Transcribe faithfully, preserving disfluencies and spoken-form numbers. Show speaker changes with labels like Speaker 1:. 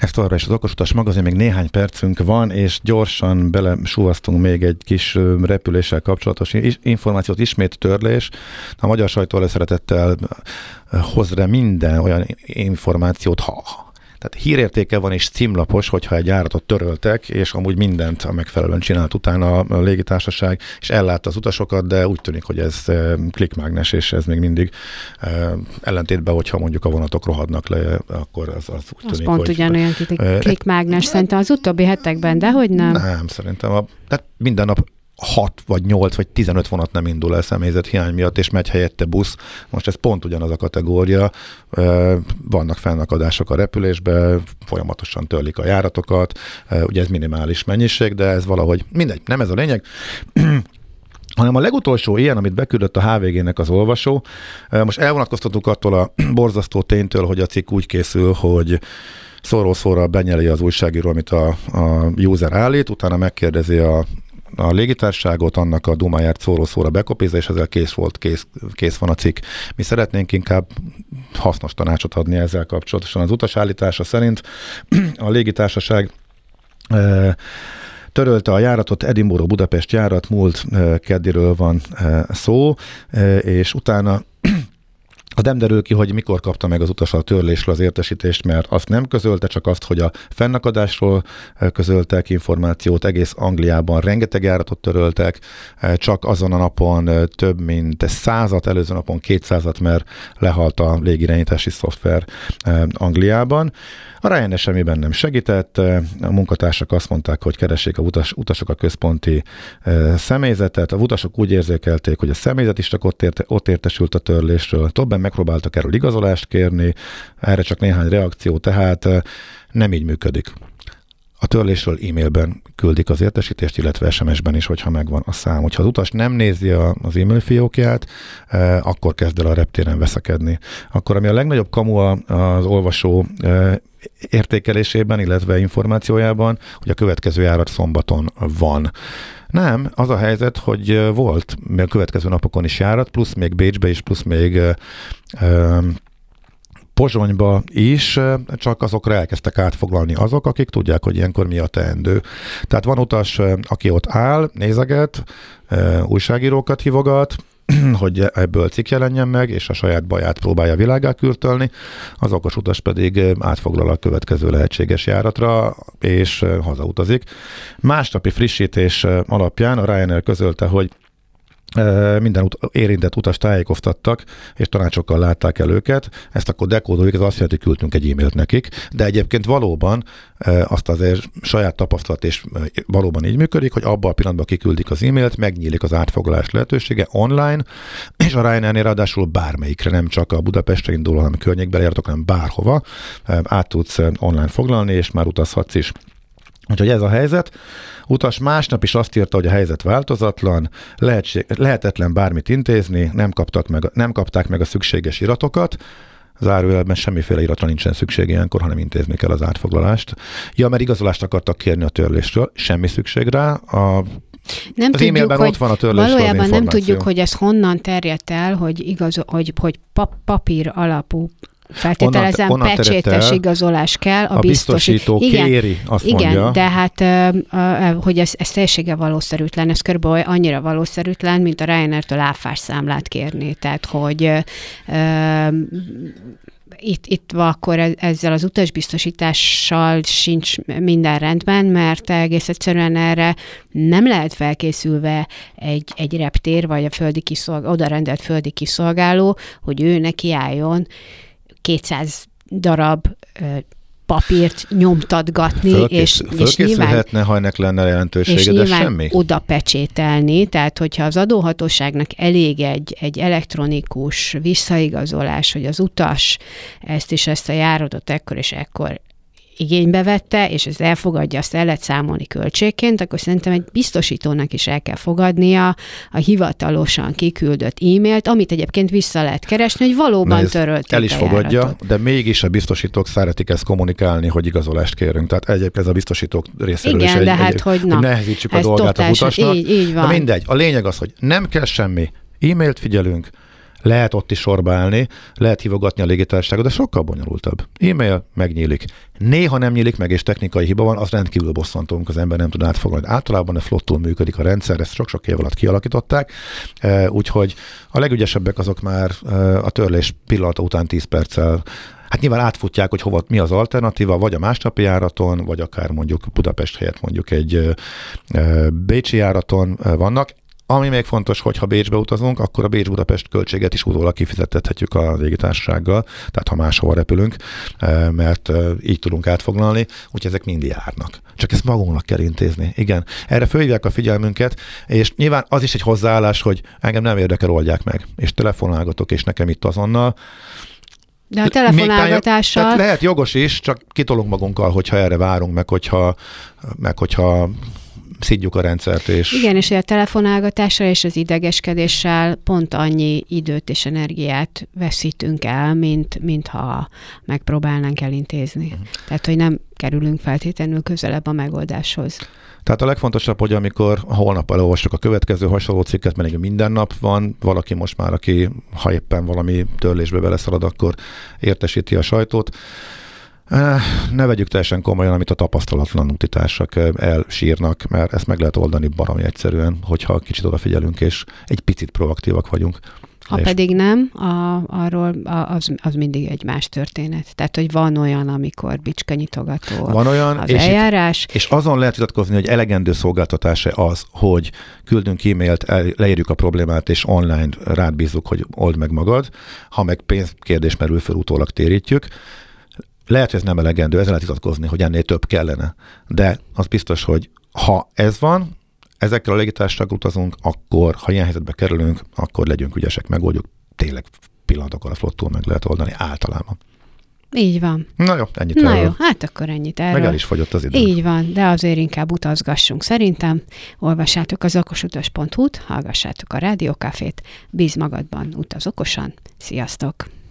Speaker 1: Ez továbbra is az Okosutas magazin, még néhány percünk van, és gyorsan belesúvasztunk még egy kis repüléssel kapcsolatos információt, ismét törlés. A magyar sajtó előszeretettel hoz rá minden olyan információt, ha tehát hírértéke van és címlapos, hogyha egy járatot töröltek, és amúgy mindent a megfelelően csinált utána a légitársaság, és ellátta az utasokat, de úgy tűnik, hogy ez klikkmágnes, és ez még mindig ellentétben, hogyha mondjuk a vonatok rohadnak le, akkor az, az úgy
Speaker 2: az
Speaker 1: tűnik,
Speaker 2: pont
Speaker 1: hogy...
Speaker 2: ugyanolyan klikkmágnes, szerintem az utóbbi hetekben, de hogy nem?
Speaker 1: Nem, szerintem. A, tehát minden nap hat vagy nyolc vagy tizenöt vonat nem indul el személyzet hiány miatt, és megy helyette busz. Most ez pont ugyanaz a kategória. Vannak fennakadások a repülésbe, folyamatosan törlik a járatokat. Ugye ez minimális mennyiség, de ez valahogy mindegy, nem ez a lényeg. Hanem a legutolsó ilyen, amit beküldött a há vé gének az olvasó. Most elvonatkoztatunk attól a borzasztó ténytől, hogy a cikk úgy készül, hogy szóról szóra benyeli az újságíró, amit a, a user állít, utána megkérdezi a a légitárságot, annak a dumáját szóró-szóra bekopizza, és ezzel kész volt, kész, kész van a cikk. Mi szeretnénk inkább hasznos tanácsot adni ezzel kapcsolatosan. Az utas állítása szerint a légitársaság e, törölte a járatot, Edinburgh-Budapest járat, múlt e, keddiről van e, szó, e, és utána az nem derül ki, hogy mikor kapta meg az utas a törlésről az értesítést, mert azt nem közölte, csak azt, hogy a fennakadásról közöltek információt, egész Angliában rengeteg járatot töröltek, csak azon a napon több mint százat, előző napon kétszázat, mert lehalt a légirányítási szoftver Angliában. A Ryanair semmiben nem segített, a munkatársak azt mondták, hogy keressék a utas, utasok a központi e, személyzetet. A utasok úgy érzékelték, hogy a személyzet is csak ott, érte, ott értesült a törlésről. Többen megpróbáltak erről igazolást kérni, erre csak néhány reakció, tehát e, nem így működik. A törlésről e-mailben küldik az értesítést, illetve es em es-ben is, hogyha megvan a szám. Hogyha az utas nem nézi a, az e-mail fiókját, eh, akkor kezd el a reptéren veszekedni. Akkor ami a legnagyobb kamu az olvasó eh, értékelésében, illetve információjában, hogy a következő járat szombaton van. Nem, az a helyzet, hogy volt még a következő napokon is járat, plusz még Bécsbe is, plusz még eh, eh, Pozsonyba is, csak azokra elkezdtek átfoglalni azok, akik tudják, hogy ilyenkor mi a teendő. Tehát van utas, aki ott áll, nézeget, újságírókat hívogat, hogy ebből cikk jelenjen meg, és a saját baját próbálja világá kürtölni, az okos utas pedig átfoglal a következő lehetséges járatra, és hazautazik. Másnapi frissítés alapján a Ryanair közölte, hogy minden ut- érintett utas tájékoztattak, és tanácsokkal látták el őket. Ezt akkor dekódoljuk, ez azt jelenti, hogy küldtünk egy e-mailt nekik, de egyébként valóban azt azért saját tapasztalat, és valóban így működik, hogy abban a pillanatban kiküldik az e-mailt, megnyílik az átfoglalás lehetősége online, és a Ryanairnél ráadásul bármelyikre, nem csak a Budapestre induló, hanem környékben jártok, hanem bárhova át tudsz online foglalni, és már utazhatsz is. Úgyhogy ez a helyzet. Utas másnap is azt írta, hogy a helyzet változatlan, lehetség, lehetetlen bármit intézni, nem, kaptak meg, nem kapták meg a szükséges iratokat. Zárójelben semmiféle iratra nincsen szükség ilyenkor, hanem intézni kell az átfoglalást. Ja, mert igazolást akartak kérni a törlésről, semmi szükség rá. A
Speaker 2: Nem
Speaker 1: az
Speaker 2: tudjuk,
Speaker 1: e-mailben
Speaker 2: hogy
Speaker 1: ott van a törlésről
Speaker 2: valójában nem tudjuk, hogy ez honnan terjedt el, hogy, igaz, hogy, hogy pap, papír alapú feltételezem,
Speaker 1: onnan, onnan
Speaker 2: pecsétes igazolás kell. A,
Speaker 1: a biztosító
Speaker 2: igen,
Speaker 1: kéri, azt
Speaker 2: igen,
Speaker 1: mondja.
Speaker 2: de hát, hogy ez, ez teljességgel valószerűtlen, ez körülbelül annyira valószerűtlen, mint a Ryanairtől áfás számlát kérni. Tehát, hogy uh, itt, itt akkor ezzel az utasbiztosítással sincs minden rendben, mert egész egyszerűen erre nem lehet felkészülve egy, egy reptér, vagy a földi kiszolgáló, oda rendelt földi kiszolgáló, hogy ő nekiálljon kétszáz darab ö, papírt nyomtatgatni,
Speaker 1: Fölkész,
Speaker 2: és, és nyilván,
Speaker 1: ha ennek lenne jelentősége,
Speaker 2: és
Speaker 1: de
Speaker 2: nyilván
Speaker 1: semmi.
Speaker 2: oda pecsételni, tehát hogyha az adóhatóságnak elég egy, egy elektronikus visszaigazolás, hogy az utas ezt és ezt a járatot ekkor és ekkor igénybe vette, és ez elfogadja, azt el lehet számolni költségként, akkor szerintem egy biztosítónak is el kell fogadnia a hivatalosan kiküldött e-mailt, amit egyébként vissza lehet keresni, hogy valóban törölték
Speaker 1: el is
Speaker 2: a
Speaker 1: fogadja,
Speaker 2: járatot.
Speaker 1: de mégis a biztosítók szeretik ezt kommunikálni, hogy igazolást kérünk. Tehát egyébként ez a biztosítók részéről
Speaker 2: igen,
Speaker 1: is egy,
Speaker 2: de hát,
Speaker 1: egy,
Speaker 2: hogy,
Speaker 1: hogy
Speaker 2: na,
Speaker 1: nehezítsük a dolgát az utasnak.
Speaker 2: Így, így van.
Speaker 1: Na mindegy, a lényeg az, hogy nem kell semmi, e-mailt figyelünk, Lehet ott is sorba állni, lehet hívogatni a légitársaságot, de sokkal bonyolultabb. E-mail megnyílik. Néha nem nyílik meg, és technikai hiba van, az rendkívül bosszantó, amikor az ember nem tud átfoglalni. Általában a flottul működik a rendszer, ezt sok-sok év alatt kialakították, úgyhogy a legügyesebbek azok már a törlés pillanata után tíz perccel hát nyilván átfutják, hogy hova, mi az alternatíva, vagy a másnapi járaton, vagy akár mondjuk Budapest helyett mondjuk egy bécsi járaton vannak. Ami még fontos, hogy ha Bécsbe utazunk, akkor a Bécs-Budapest költséget is utólag kifizethetjük a légitársasággal, tehát ha máshova repülünk, mert így tudunk átfoglalni, úgyhogy ezek mind járnak. Csak ezt magunknak kell intézni. Igen, erre fölhívják a figyelmünket, és nyilván az is egy hozzáállás, hogy engem nem érdekel, oldják meg, és telefonálgatok, és nekem itt azonnal.
Speaker 2: De a telefonálgatással...
Speaker 1: Tehát lehet jogos is, csak kitolunk magunkkal, hogyha erre várunk, meg hogyha, meg hogyha szidjuk a rendszert. És...
Speaker 2: Igen, és a telefonálgatással és az idegeskedéssel pont annyi időt és energiát veszítünk el, mint, mint ha megpróbálnánk elintézni. Uh-huh. Tehát, hogy nem kerülünk feltétlenül közelebb a megoldáshoz.
Speaker 1: Tehát a legfontosabb, hogy amikor holnap elolvassuk a következő hasonló cikket, mert minden nap van, valaki most már, aki ha éppen valami törlésbe beleszalad, akkor értesíti a sajtót. Ne vegyük teljesen komolyan, amit a tapasztalatlan útitársak elsírnak, mert ezt meg lehet oldani baromi egyszerűen, hogyha kicsit odafigyelünk, és egy picit proaktívak vagyunk.
Speaker 2: Ha és... pedig nem, a, arról a, az, az mindig egy más történet. Tehát, hogy van olyan, amikor bicskanyitogató
Speaker 1: van olyan,
Speaker 2: az
Speaker 1: és
Speaker 2: eljárás.
Speaker 1: Itt, és azon lehet vitatkozni, hogy elegendő szolgáltatása az, hogy küldünk e-mailt, leírjuk a problémát, és online rád bízzuk, hogy old meg magad. Ha meg pénzkérdés merül föl, utólag térítjük. Lehet, hogy ez nem elegendő, ezzel lehet vitatkozni, hogy ennél több kellene. De az biztos, hogy ha ez van, ezekkel a légitársasággal utazunk, akkor, ha ilyen helyzetbe kerülünk, akkor legyünk ügyesek, megoldjuk. Tényleg pillanatokkal a flottul meg lehet oldani általában.
Speaker 2: Így van.
Speaker 1: Na jó, ennyit
Speaker 2: Na
Speaker 1: erről.
Speaker 2: jó, hát akkor ennyit erről.
Speaker 1: Meg el is fogyott az idő.
Speaker 2: Így van, de azért inkább utazgassunk szerintem. Olvassátok az okosutas pont hu-t, hallgassátok a Rádiókafét, bíz magadban, utaz okosan. Sziasztok!